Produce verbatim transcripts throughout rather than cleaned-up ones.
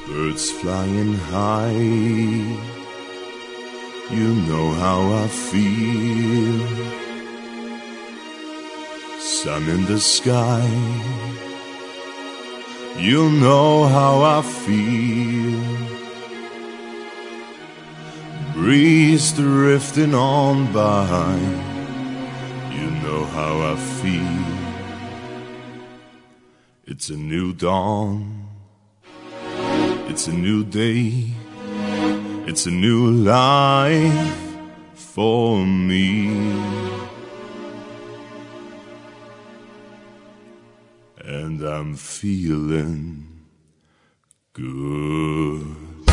birds flying high. You know how I feel. Sun in the sky. You know how I feel. Breeze drifting on by. You know how I feel. It's a new dawn. It's a new day. It's a new life for me. And I'm feeling good.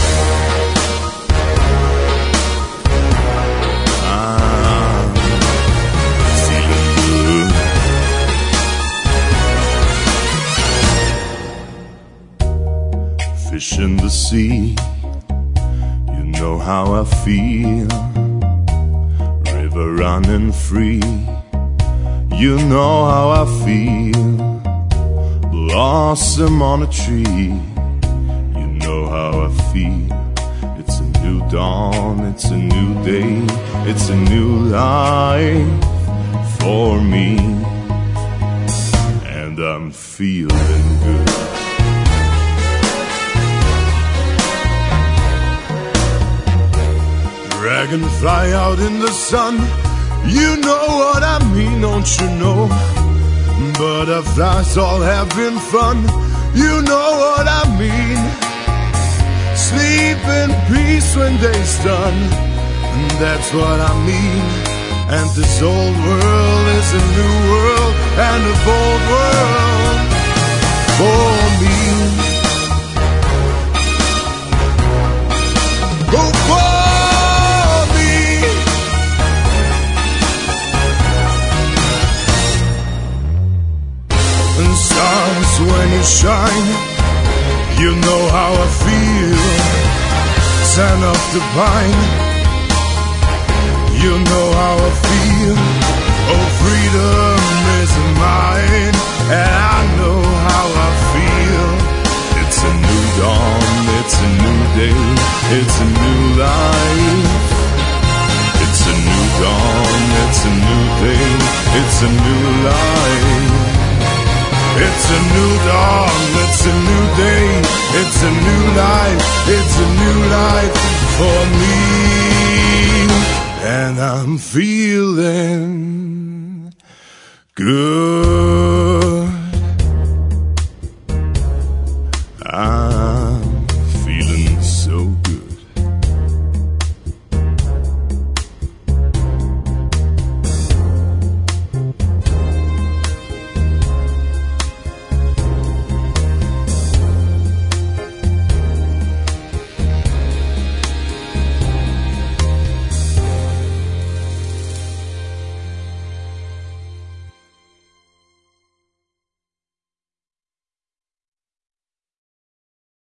I'm feeling good. Fish in the sea, you know how I feel. River running free, you know how I feel. Blossom on a tree, you know how I feel. It's a new dawn, it's a new day, it's a new life for me. And I'm feeling good. Dragonfly out in the sun, you know what I mean, don't you know? Butterflies all having fun, you know what I mean. Sleep in peace when day's done, and that's what I mean. And this old world is a new world, and a bold world for me. Go for stars when you shine, you know how I feel. Sand of the pine, you know how I feel. Oh, freedom is mine, and I know how I feel. It's a new dawn, it's a new day, it's a new life. It's a new dawn, it's a new day, it's a new life. It's a new dawn, it's a new day, it's a new life, it's a new life for me. And I'm feeling good. I'm